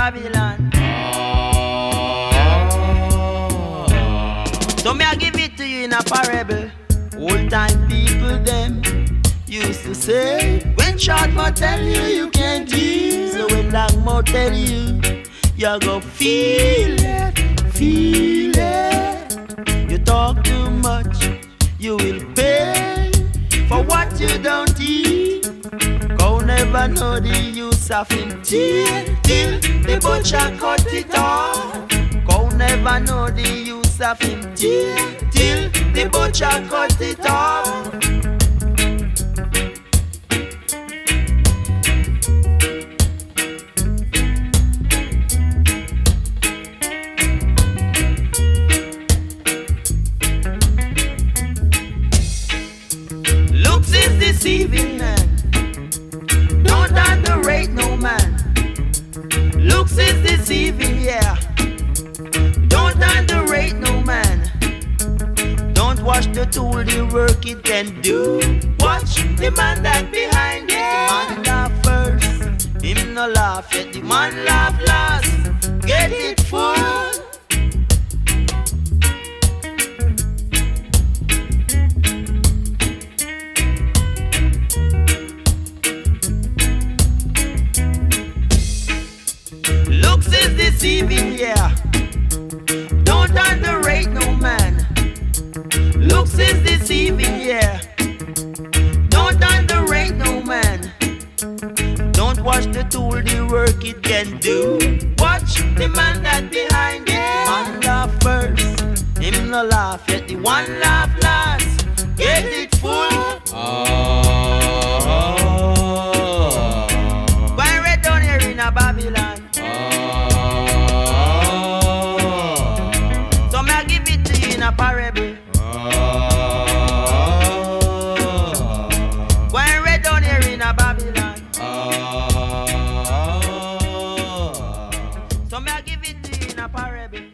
Babylon. So me I give it to you in a parable. Old time people them used to say, when short mouth tell you you can't hear, so when long mouth tell you, you go feel it, feel it. You talk too much, you will pay for what you don't eat. Go never know the use of him till the butcher cut it off. Go never know the use of him till the butcher cut it off. Looks is deceiving, man. Don't underrate no man. Looks is deceiving, yeah. Don't underrate no man. Don't watch the tool, the work it can do. Watch the man that behind it. The man laugh first, him no laugh yet. The man laugh last, get it full. Looks is deceiving, yeah. Don't underrate no man. Looks is deceiving, yeah. Don't underrate no man. Don't watch the tool, the work it can do. Watch the man that behind it. Man laugh first, him no laugh yet. The one laugh last, get it full. Why red down here in a Babylon? So me I give it to you in a parable. Why red down here in a Babylon? So me I give it to you in a parable.